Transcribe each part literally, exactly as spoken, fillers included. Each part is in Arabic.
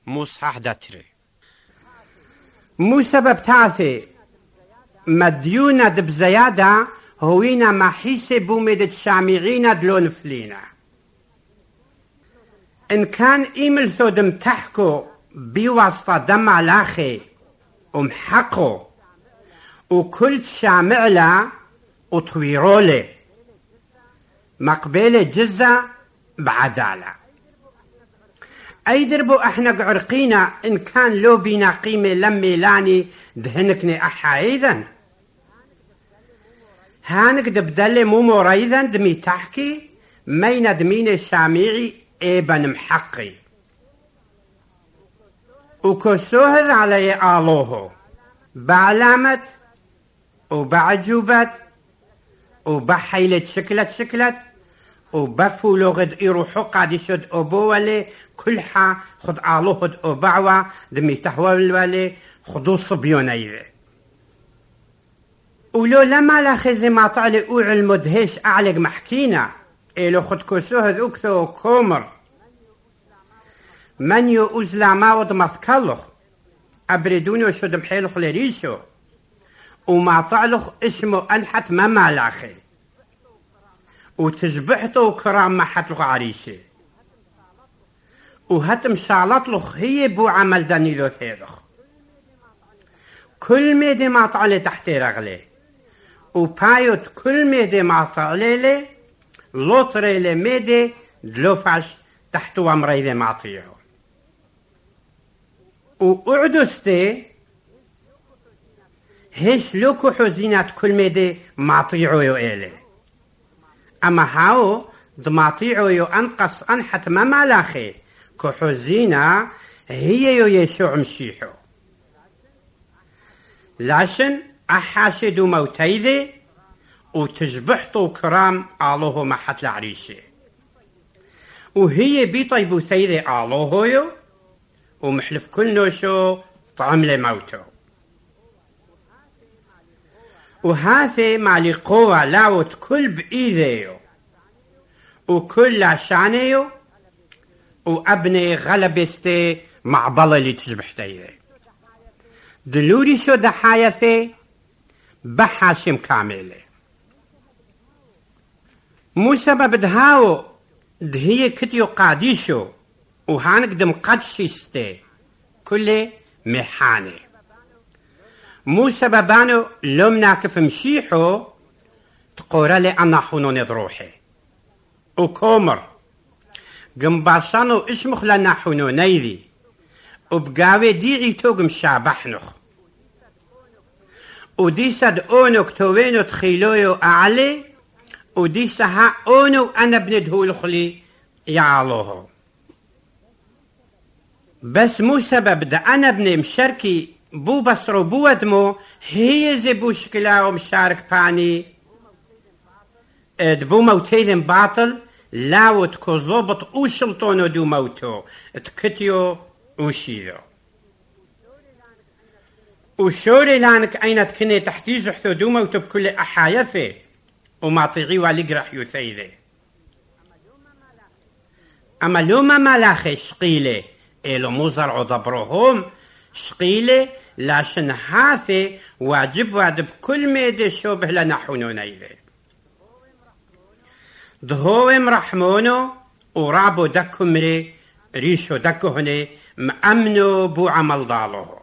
مصحح داتري مو سبب تعثي مديونة بزيادة هوينا ما حيسبوا مدد شامعين دلون فلينا إن كان إيمل ثودم تحكو بواسطة دم علاخي ومحقو وكل شامعلا وطويرولي مقبلة جزة بعدالة أي دربو احنا قعرقينا إن كان لو بينا قيمة لمي لاني دهنكني أحا أيضا هانك دبدلي مو مريضا دمي تحكي مين دمين الشامعي ابن محقي وكسوهر علي آلوه بعلامة وبعجوبة وبحيلة شكلت شكلت وبفولو غد إيروحو قادي شد أبوالي كلها خد آلوه خد أبعوة دمي تحوال والي خدو صبيوني ولو لما لاخذ ما طالي أوع المدهش أعلق محكينا إلو خد كسوه ذوكثو كومر من يو أزلا ماود مثكالخ أبردوني شد محيلخ لريشو وما طالخ اسمه أنحت ما مالاخي وتجبحته كرام ما حتلخ عريشي وهتم شالطلخ هي بو عمل دانيلو ثيرخ كل ميدي ما طالي تحتي رغلي وبايوت كل ميدي ما طالي لي لوطري لي ميدي دلوفعش تحتو امريدي ما طيعو وقعدوستي هش لوكو حزينات كل ميدي ما طيعو يو إلي أما هاو دماطيعو يو أنقص أنحت ما مالاخي كحزينة هي يو يشوع مشيحو لاشن أحاشدو موتيذي وتجبحتو كرام آلوه محت العريشي وهي بيطيبو ثيذي آلوه يو ومحلف كل نوشو طعم لموتو وهاثي مالي قوة لاوت كل بإيذيو وكل لاشانيو وأبني غلبستي مع بلالي تجبحتيذي دلوري شو دحايثي بحاشم كاملي مو سبب دهاو دهي كتيو قاديشو وهانك دم قدشيستي كل محاني مو سببانو لوم ناكف مشيحو تقورالي أنا حنون دروحي وكومر قنباشانو اشمخ لنا حنونيذي وبقاوي ديعي توقم شابحنخ ودي سد اونو كتوينو تخيلويو أعلي ودي سها اونو أنا بندهو الخلي يعالوه بس مو سبب ده أنا بني مشاركي بو بصرو بو ادمو هي زي بو شكلاو مشارك باني دبو موتيذن باطل لاو تكو زوبط وشلطونو دو موتو تكتيو وشيدو وشوري لانك اين تكني تحتيزو حثو دو موتو بكل احايفي وما طيغي والقرح يثيذي اما لوما ملاخي شقيلي إلو مزرعو ضبروهم شقيلي لاشن هاثي واجب واد بكل ميدي شوبه لنا حنونيذي دهوهم رحمونو ورابو دكو مري ريشو دكو هني مأمنو بو عمل ضالوه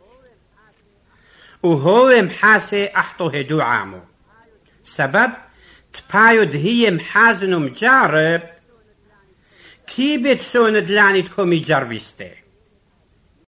وهو محاسي احطو هدو عامو سبب تبايو دهي محازن ومجارب كي بتسون دلاني تكومي جربيستي